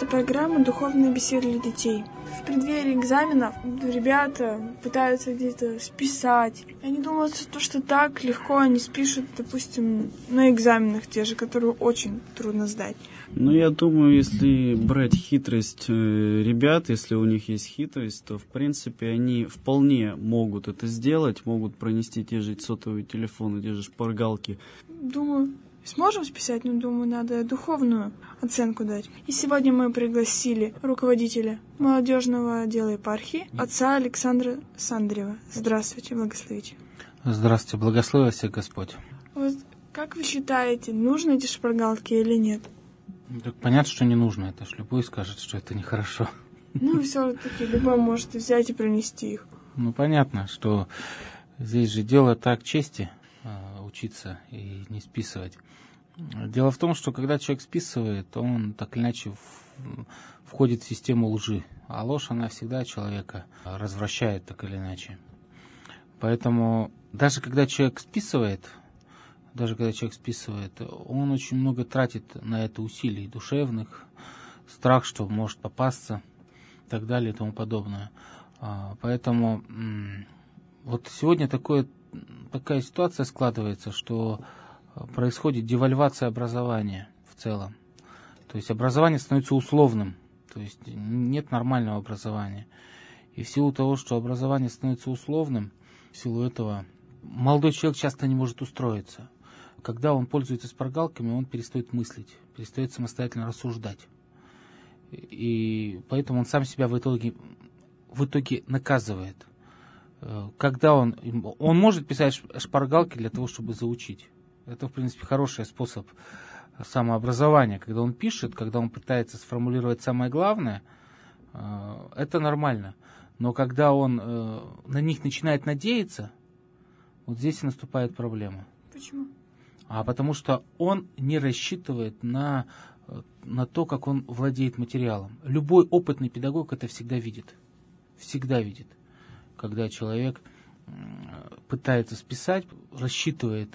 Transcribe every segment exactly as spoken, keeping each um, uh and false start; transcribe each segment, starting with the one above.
Это программа «Духовные беседы для детей». В преддверии экзаменов ребята пытаются где-то списать. Они думают, что так легко они спишут, допустим, на экзаменах те же, которые очень трудно сдать. Ну, я думаю, если брать хитрость ребят, если у них есть хитрость, то, в принципе, они вполне могут это сделать, могут пронести те же сотовые телефоны, те же шпаргалки. Думаю, сможем списать, но, думаю, надо духовную оценку дать. И сегодня мы пригласили руководителя молодежного отдела епархии, отца Александра Сандрева. Здравствуйте, благословите. Здравствуйте, благослови всех Господь. Вот как вы считаете, нужны эти шпаргалки или нет? Так понятно, что не нужно. Это ж любой скажет, что это нехорошо. Ну, все-таки любой может взять и принести их. Ну, понятно, что здесь же дело так чести учиться и не списывать. Дело в том, что когда человек списывает, он так или иначе входит в систему лжи. А ложь, она всегда человека развращает так или иначе. Поэтому даже когда человек списывает, даже когда человек списывает, он очень много тратит на это усилий душевных, страх, что может попасться, и так далее и тому подобное. Поэтому вот сегодня такое, такая ситуация складывается, что происходит девальвация образования в целом. То есть образование становится условным, то есть нет нормального образования. И в силу того, что образование становится условным, в силу этого молодой человек часто не может устроиться. Когда он пользуется шпаргалками, он перестает мыслить, перестает самостоятельно рассуждать. И поэтому он сам себя в итоге, в итоге наказывает. Когда он, он может писать шпаргалки для того, чтобы заучить. Это, в принципе, хороший способ самообразования. Когда он пишет, когда он пытается сформулировать самое главное, это нормально. Но когда он на них начинает надеяться, вот здесь и наступает проблема. Почему? А потому что он не рассчитывает на, на то, как он владеет материалом. Любой опытный педагог это всегда видит. Всегда видит. Когда человек пытается списать, рассчитывает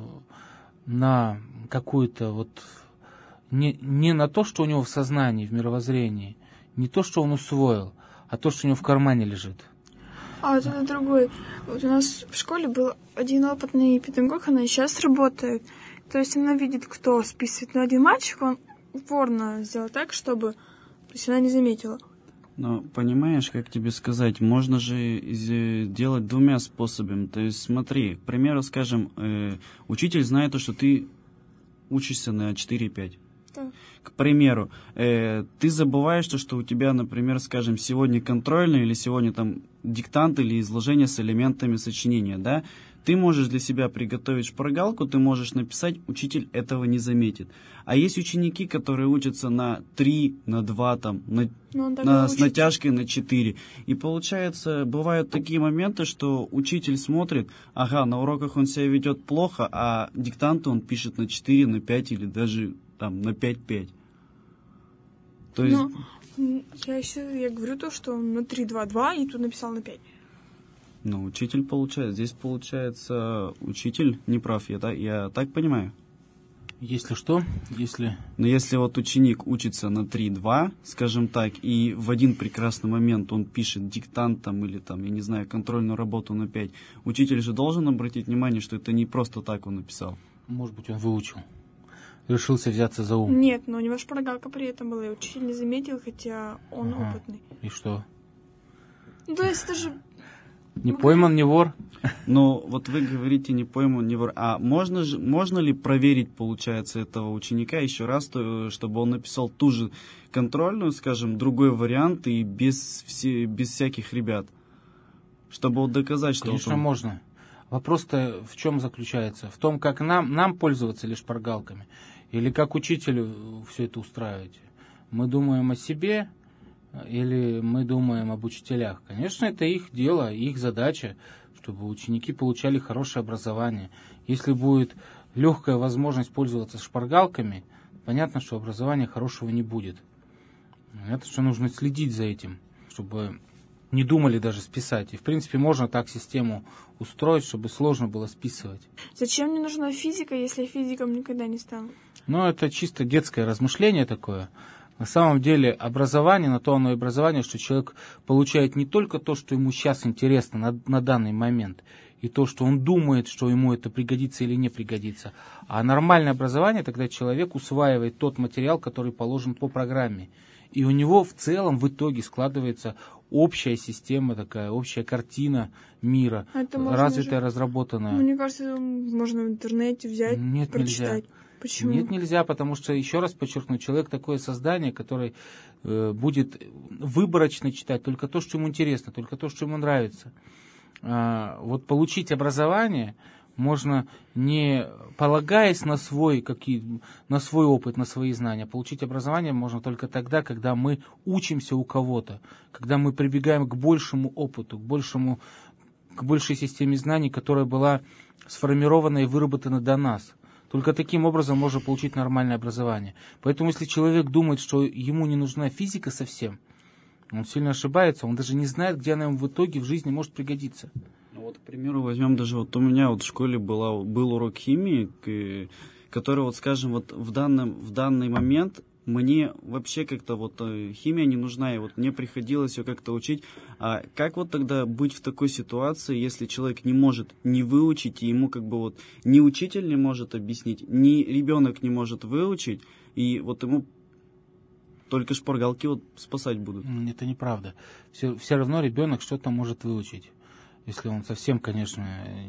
на какую-то вот... Не, не на то, что у него в сознании, в мировоззрении, не то, что он усвоил, а то, что у него в кармане лежит. А вот это другой. Вот у нас в школе был один опытный педагог, она и сейчас работает. То есть она видит, кто списывает. Но один мальчик, он упорно сделал так, чтобы то есть она не заметила. Но понимаешь, как тебе сказать, можно же делать двумя способами. То есть смотри, к примеру, скажем, э, учитель знает, что ты учишься на четыре пять. Да. К примеру, э, ты забываешь то, что у тебя, например, скажем, сегодня контрольный или сегодня там диктант или изложение с элементами сочинения, да? Ты можешь для себя приготовить шпаргалку, ты можешь написать, учитель этого не заметит. А есть ученики, которые учатся на три, на два, там, на, на, с натяжкой на четыре. И получается, бывают такие моменты, что учитель смотрит, ага, на уроках он себя ведет плохо, а диктанты он пишет на четыре, на пять или даже там, на пять пять. То есть... Но я еще я говорю то, что он на три два два и тут написал на пять. Ну, учитель получает. Здесь, получается, учитель не прав, я, так, я так понимаю? Если что, если... Но если вот ученик учится на три два, скажем так, и в один прекрасный момент он пишет диктант там, или там, я не знаю, контрольную работу на пять, учитель же должен обратить внимание, что это не просто так он написал. Может быть, он выучил. Решился взяться за ум. Нет, но у него шпаргалка при этом была, и учитель не заметил, хотя он ага. опытный. И что? Ну, то есть это же... Не пойман, не вор. Но вот вы говорите, не пойман, не вор. А можно, же, можно ли проверить, получается, этого ученика еще раз, то, чтобы он написал ту же контрольную, скажем, другой вариант и без, все, без всяких ребят? Чтобы вот доказать, что... Конечно, он... можно. Вопрос-то в чем заключается? В том, как нам, нам пользоваться лишь шпаргалками? Или как учителю все это устраивать? Мы думаем о себе... Или мы думаем об учителях? Конечно, это их дело, их задача, чтобы ученики получали хорошее образование. Если будет легкая возможность пользоваться шпаргалками, понятно, что образования хорошего не будет. Это что нужно следить за этим, чтобы не думали даже списать. И, в принципе, можно так систему устроить, чтобы сложно было списывать. Зачем мне нужна физика, если я физиком никогда не стану? Ну, это чисто детское размышление такое. На самом деле образование, на то оно и образование, что человек получает не только то, что ему сейчас интересно на, на данный момент, и то, что он думает, что ему это пригодится или не пригодится, а нормальное образование, тогда человек усваивает тот материал, который положен по программе. И у него в целом в итоге складывается общая система такая, общая картина мира, развитая, же, разработанная. Мне кажется, можно в интернете взять, Нет, прочитать. Нельзя. Почему? Нет, нельзя, потому что, еще раз подчеркну, человек такое создание, которое э, будет выборочно читать только то, что ему интересно, только то, что ему нравится. А, вот получить образование можно, не полагаясь на свой, какие, на свой опыт, на свои знания. Получить образование можно только тогда, когда мы учимся у кого-то, когда мы прибегаем к большему опыту, к большему, к большей системе знаний, которая была сформирована и выработана до нас. Только таким образом можно получить нормальное образование. Поэтому, если человек думает, что ему не нужна физика совсем, он сильно ошибается, он даже не знает, где она ему в итоге в жизни может пригодиться. Ну вот, к примеру, возьмем даже вот у меня вот в школе была, был урок химии, который, вот скажем, вот в, данном, в данный момент мне вообще как-то вот химия не нужна, и вот мне приходилось ее как-то учить. А как вот тогда быть в такой ситуации, если человек не может не выучить, и ему как бы вот ни учитель не может объяснить, ни ребенок не может выучить, и вот ему только шпаргалки вот спасать будут? Это неправда. Все, все равно ребенок что-то может выучить. Если он совсем, конечно,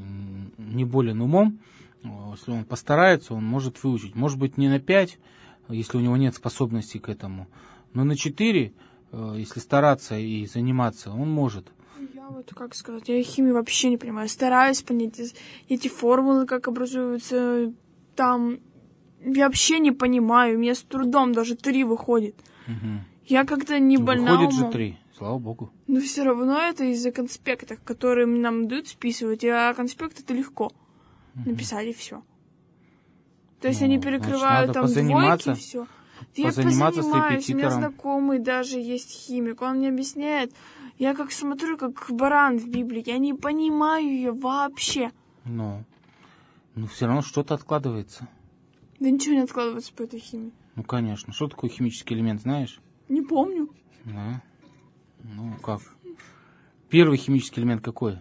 не болен умом, если он постарается, он может выучить. Может быть, не на пять, если у него нет способностей к этому, но на четыре, если стараться и заниматься, он может. Я вот, как сказать, я химию вообще не понимаю. Стараюсь понять эти формулы, как образуются там. Я вообще не понимаю, у меня с трудом даже три выходит. Угу. Я как-то не больна умом. Выходит же три, слава богу. Но все равно это из-за конспектов, которые нам дают списывать, а конспект это легко угу. написать и все. То есть ну, они перекрывают там двойки и все. Я позаниматься с репетитором. У меня знакомый даже есть химик, он мне объясняет. Я как смотрю, как баран в Библии, я не понимаю ее вообще. Ну, но все равно что-то откладывается. Да ничего не откладывается по этой химии. Ну, конечно. Что такое химический элемент, знаешь? Не помню. Да. Ну, как? Первый химический элемент какой?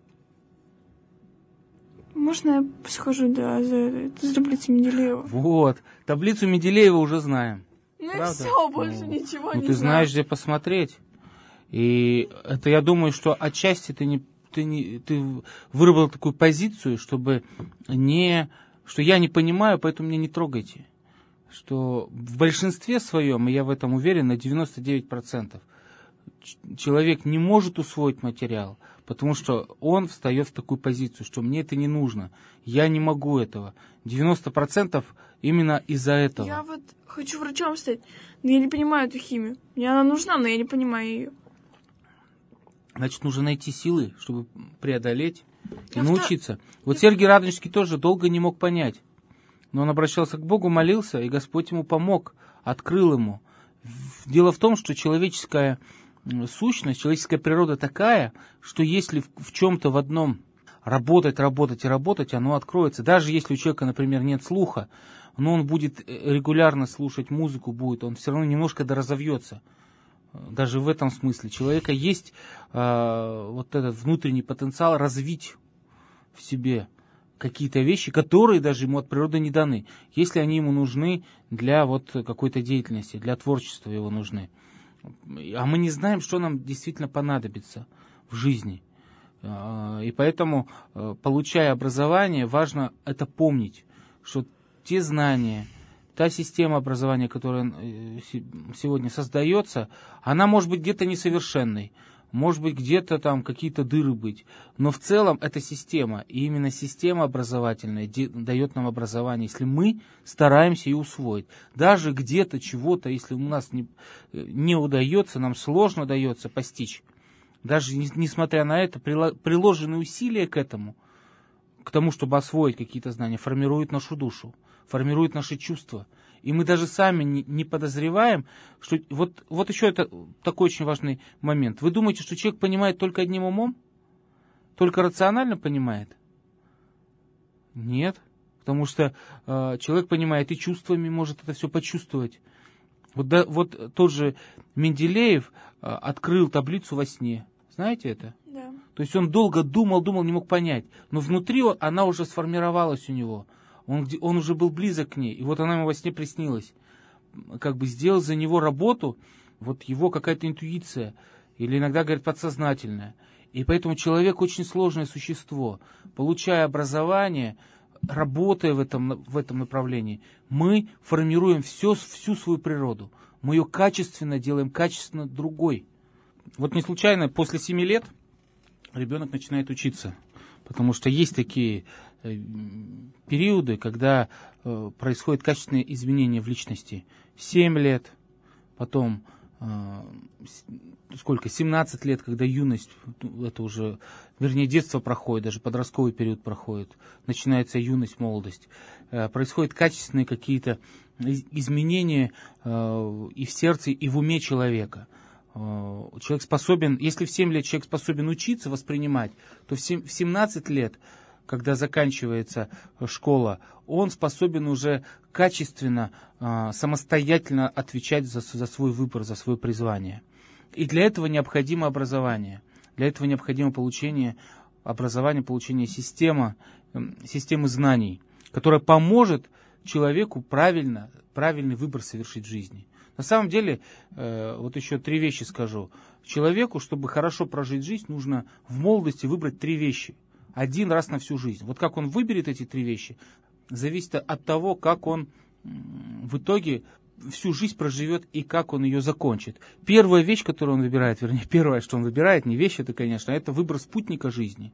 Можно я схожу, да, за, за таблицей Менделеева? Вот. Таблицу Менделеева уже знаем. Ну правда? И все, больше ну, ничего ну, не ты знаю. знаешь, где посмотреть. И это, я думаю, что отчасти ты, не, ты, не, ты выработал такую позицию, чтобы не... что я не понимаю, поэтому меня не трогайте. Что в большинстве своем, и я в этом уверен, на девяносто девять процентов, человек не может усвоить материал, потому что он встает в такую позицию, что мне это не нужно, я не могу этого. девяносто процентов именно из-за этого. Я вот хочу врачом стать, но я не понимаю эту химию. Мне она нужна, но я не понимаю ее. Значит, нужно найти силы, чтобы преодолеть и а научиться. Что? Вот Сергий Радонежский тоже долго не мог понять. Но он обращался к Богу, молился, и Господь ему помог, открыл ему. Дело в том, что человеческая сущность, человеческая природа такая, что если в, в чем-то в одном работать, работать и работать, оно откроется. Даже если у человека, например, нет слуха, но он будет регулярно слушать музыку, будет, он все равно немножко доразовьется. Даже в этом смысле. У человека есть э, вот этот внутренний потенциал развить в себе какие-то вещи, которые даже ему от природы не даны, если они ему нужны для вот какой-то деятельности, для творчества его нужны. А мы не знаем, что нам действительно понадобится в жизни. И поэтому, получая образование, важно это помнить, что те знания, та система образования, которая сегодня создается, она может быть где-то несовершенной, может быть где-то там какие-то дыры быть, но в целом это система, и именно система образовательная дает нам образование, если мы стараемся ее усвоить. Даже где-то чего-то, если у нас не, не удается, нам сложно дается постичь, даже несмотря на это, приложенные усилия к этому, к тому, чтобы освоить какие-то знания, формируют нашу душу, формируют наши чувства. И мы даже сами не, не подозреваем, что... Вот, вот еще это такой очень важный момент. Вы думаете, что человек понимает только одним умом? Только рационально понимает? Нет. Потому что э, человек понимает и чувствами может это все почувствовать. Вот, да, вот тот же Менделеев а, открыл таблицу во сне. Знаете это? Да. То есть он долго думал, думал, не мог понять. Но внутри она уже сформировалась у него. Он, он уже был близок к ней. И вот она ему во сне приснилась. Как бы сделал за него работу, вот его какая-то интуиция. Или иногда, говорят, подсознательная. И поэтому человек очень сложное существо. Получая образование, работая в этом, в этом направлении, мы формируем все, всю свою природу. Мы ее качественно делаем, качественно другой. Вот не случайно после семи лет ребенок начинает учиться. Потому что есть такие э, периоды, когда э, происходят качественные изменения в личности. семь лет, потом э, сколько, семнадцать лет, когда юность, это уже, вернее, детство проходит, даже подростковый период проходит, начинается юность, молодость. Э, происходят качественные какие-то изменения э, и в сердце, и в уме человека. Человек способен, если в семь лет человек способен учиться, воспринимать, то в семнадцать лет, когда заканчивается школа, он способен уже качественно, самостоятельно отвечать за, за свой выбор, за свое призвание. И для этого необходимо образование. Для этого необходимо получение образования, получение системы, системы знаний, которая поможет человеку правильно, правильный выбор совершить в жизни. На самом деле, э, вот еще три вещи скажу. Человеку, чтобы хорошо прожить жизнь, нужно в молодости выбрать три вещи. Один раз на всю жизнь. Вот как он выберет эти три вещи, зависит от того, как он в итоге всю жизнь проживет и как он ее закончит. Первая вещь, которую он выбирает, вернее, первое, что он выбирает, не вещь это, конечно, это выбор спутника жизни.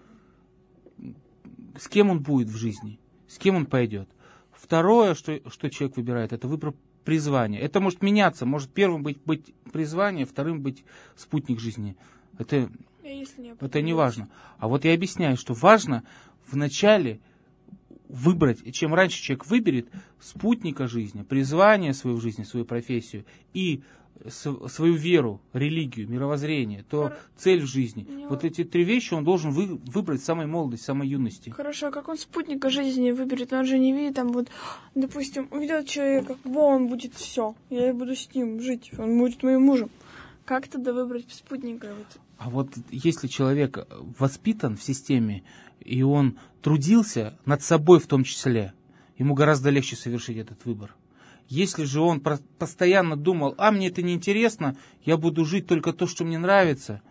С кем он будет в жизни, с кем он пойдет. Второе, что, что человек выбирает, это выбор призвание. Это может меняться. Может первым быть, быть призвание, вторым быть спутник жизни. Это, не это не важно. А вот я объясняю, что важно вначале выбрать, чем раньше человек выберет спутника жизни, призвание свою в жизни, свою профессию и свою веру, религию, мировоззрение, то Хор... цель в жизни. Не... Вот эти три вещи он должен вы... выбрать с самой молодости, с самой юности. Хорошо, а как он спутника жизни выберет? Он же не видит, там вот, допустим, увидел человека, во, он будет все, я буду с ним жить, он будет моим мужем. Как тогда выбрать спутника? Вот? А вот если человек воспитан в системе, и он трудился над собой в том числе, ему гораздо легче совершить этот выбор. Если же он постоянно думал, а мне это не интересно, я буду жить только то, что мне нравится,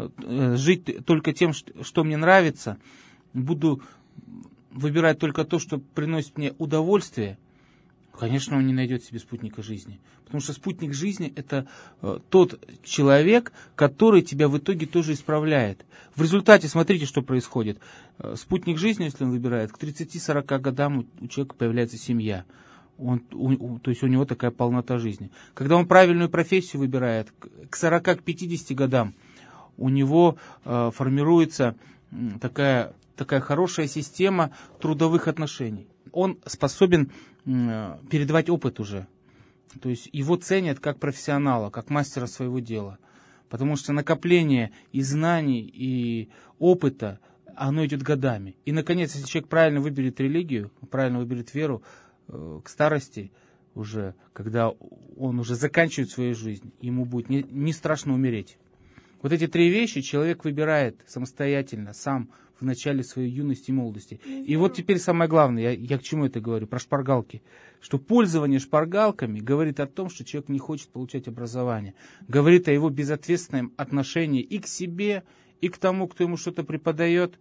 жить только тем, что мне нравится, буду выбирать только то, что приносит мне удовольствие, конечно, он не найдет себе спутника жизни. Потому что спутник жизни – это тот человек, который тебя в итоге тоже исправляет. В результате, смотрите, что происходит. Спутник жизни, если он выбирает, к тридцати-сорока годам у человека появляется семья. Он, у, то есть у него такая полнота жизни. Когда он правильную профессию выбирает, к сорока, к пятидесяти годам у него э, формируется такая, такая хорошая система трудовых отношений. Он способен э, передавать опыт уже. То есть его ценят как профессионала, как мастера своего дела. Потому что накопление и знаний, и опыта, оно идет годами. И, наконец, если человек правильно выберет религию, правильно выберет веру, к старости, уже, когда он уже заканчивает свою жизнь, ему будет не, не страшно умереть. Вот эти три вещи человек выбирает самостоятельно, сам в начале своей юности и молодости. И вот теперь самое главное, я, я к чему это говорю, про шпаргалки. Что пользование шпаргалками говорит о том, что человек не хочет получать образование. Говорит о его безответственном отношении и к себе, и к тому, кто ему что-то преподает,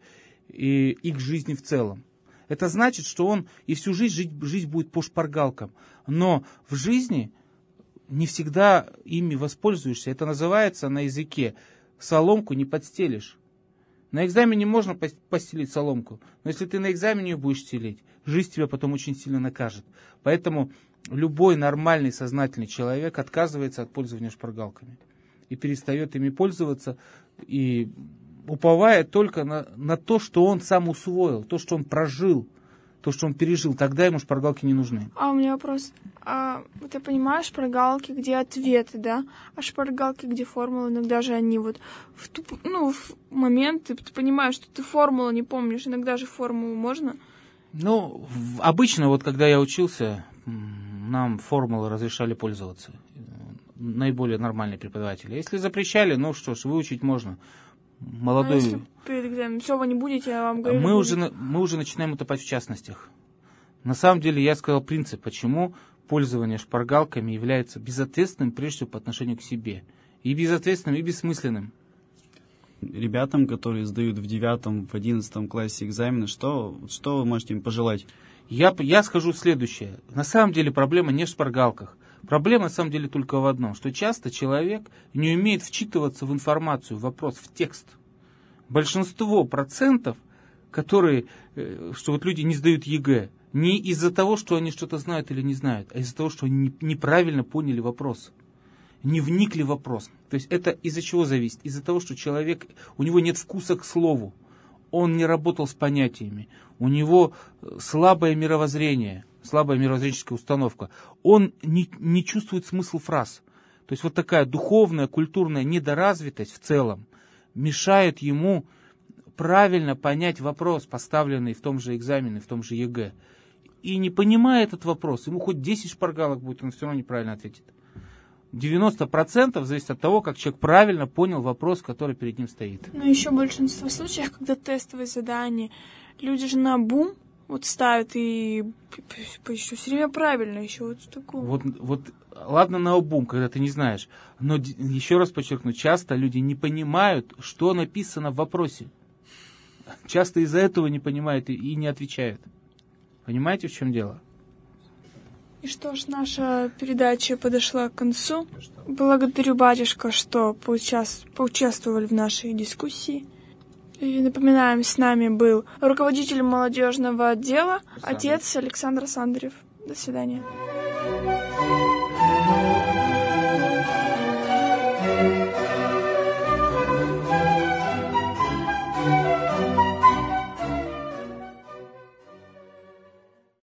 и, и к жизни в целом. Это значит, что он и всю жизнь жить, жизнь будет по шпаргалкам. Но в жизни не всегда ими воспользуешься. Это называется на языке соломку не подстелишь. На экзамене можно постелить соломку, но если ты на экзамене ее будешь стелить, жизнь тебя потом очень сильно накажет. Поэтому любой нормальный сознательный человек отказывается от пользования шпаргалками и перестает ими пользоваться, и уповая только на, на то, что он сам усвоил, то, что он прожил, то, что он пережил. Тогда ему шпаргалки не нужны. А у меня вопрос. А, ты понимаешь, шпаргалки, где ответы, да? А шпаргалки, где формулы, иногда же они вот в, туп... ну, в момент, ты, ты понимаешь, что ты формулу не помнишь, иногда же формулу можно? Ну, обычно, вот когда я учился, нам формулы разрешали пользоваться. Наиболее нормальные преподаватели. Если запрещали, ну что ж, выучить можно. Молодой... А если перед экзаменом все вы не будете, я вам говорю. Мы уже, мы уже начинаем утопать в частностях. На самом деле, я сказал принцип, почему пользование шпаргалками является безответственным, прежде всего, по отношению к себе. И безответственным, и бессмысленным. Ребятам, которые сдают в девятом, в одиннадцатом классе экзамены, что, что вы можете им пожелать? Я, я скажу следующее. На самом деле проблема не в шпаргалках. Проблема, на самом деле, только в одном, что часто человек не умеет вчитываться в информацию, в вопрос, в текст. Большинство процентов, которые, что вот люди не сдают ЕГЭ, не из-за того, что они что-то знают или не знают, а из-за того, что они неправильно поняли вопрос, не вникли в вопрос. То есть это из-за чего зависит? Из-за того, что человек, у него нет вкуса к слову, он не работал с понятиями, у него слабое мировоззрение, слабая мировоззренческая установка, он не, не чувствует смысл фраз. То есть вот такая духовная, культурная недоразвитость в целом мешает ему правильно понять вопрос, поставленный в том же экзамене, в том же ЕГЭ. И не понимая этот вопрос, ему хоть десять шпаргалок будет, он все равно неправильно ответит. девяносто процентов зависит от того, как человек правильно понял вопрос, который перед ним стоит. Ну, еще большинство случаев, когда тестовые задания, люди же на бум вот ставят и еще все время правильно, еще вот такое. Вот, вот, ладно на обум, когда ты не знаешь, но еще раз подчеркну, часто люди не понимают, что написано в вопросе. Часто из-за этого не понимают и, и не отвечают. Понимаете, в чем дело? И что ж, наша передача подошла к концу. Благодарю, батюшка, что поучаст... поучаствовали в нашей дискуссии. И напоминаем, с нами был руководитель молодежного отдела, отец Александр Сандарев. До свидания.